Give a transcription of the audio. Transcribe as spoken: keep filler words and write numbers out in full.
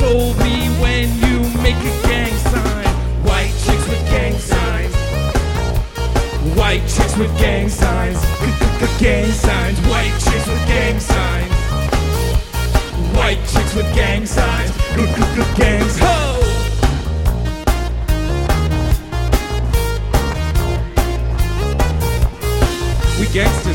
fool me when you make a gang sign. White chicks with gang signs. White chicks with gang signs. Gang signs. White chicks with gang signs. White chicks with gang signs. Gangs. Ho! We gangsta.